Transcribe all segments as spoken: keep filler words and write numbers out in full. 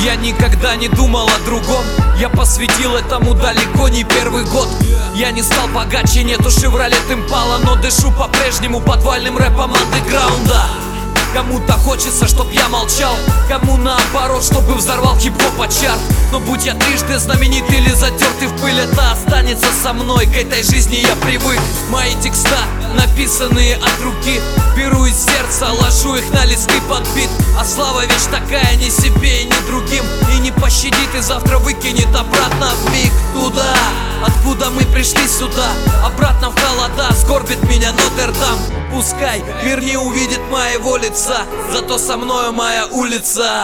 Я никогда не думал о другом, я посвятил этому далеко не первый год. Я не стал богаче, нету Chevrolet Impala, но дышу по-прежнему подвальным рэпом андеграунда. Кому-то хочется, чтоб я молчал, кому наоборот, чтобы взорвал хип-хоп чарт. Но будь я трижды знаменит или затертый в пыль, это останется со мной, к этой жизни я привык. Мои текста, написанные от руки, беру из сердца, ложу их на листы под бит. А слава вещь такая, ни себе и ни другим, и не пощадит, и завтра выкинет обратно вмиг туда, откуда мы пришли сюда. Обратно в холода, скорбит меня Нотр-Дам. Пускай мир не увидит моего лица, зато со мною моя улица.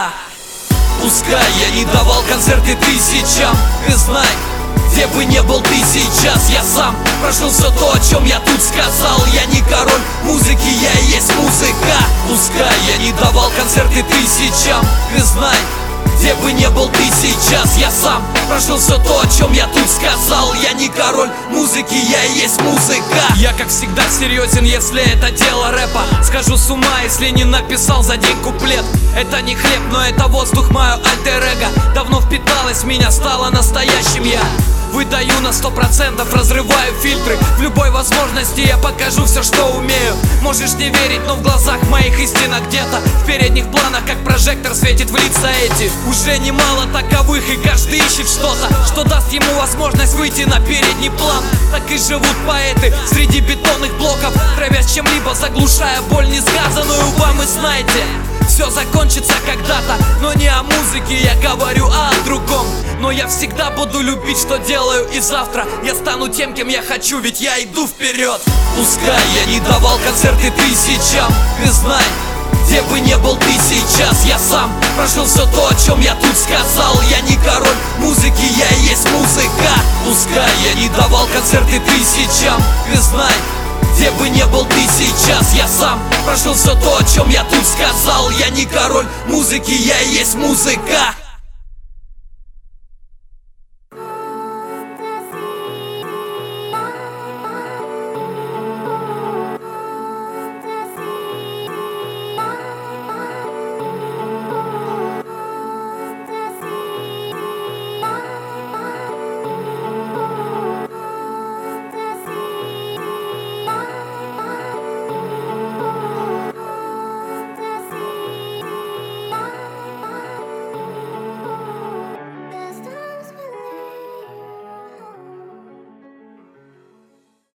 Пускай я не давал концерты тысячам, ты знай, где бы не был ты сейчас, я сам прожил все то, о чем я тут сказал. Я не король музыки, я и есть музыка. Пускай я не давал концерты тысячам, ты знай, где бы не был ты сейчас, я сам прожил все то, о чем я тут сказал. Я не король музыки, я и есть музыка. Я как всегда серьезен, если это дело рэпа. Схожу с ума, если не написал за день куплет. Это не хлеб, но это воздух, мое альтер-эго. Давно впиталось в меня, стало настоящим я. Выдаю на сто процентов, разрываю фильтры. В любой возможности я покажу все, что умею. Можешь не верить, но в глазах моих истина где-то в передних планах, как прожектор, светит в лица эти. Уже немало таковых, и каждый ищет что-то, что даст ему возможность выйти на передний план. Так и живут поэты среди бетонных блоков, травясь чем-либо, заглушая боль несказанную вам. И знаете, все закончится когда-то, но не о музыке я говорю, а о другом. Но я всегда буду любить, что делаю, и завтра я стану тем, кем я хочу, ведь я иду вперед. Пускай я не давал концерты тысячам, ты знай, где бы не был ты сейчас, я сам прожил все то, о чем я тут сказал. Я не король музыки, я и есть музыка. Пускай я не давал концерты тысячам, ты знай, где бы не был ты сейчас, я сам прожил все то, о чем я тут сказал. Я не король музыки, я и есть музыка.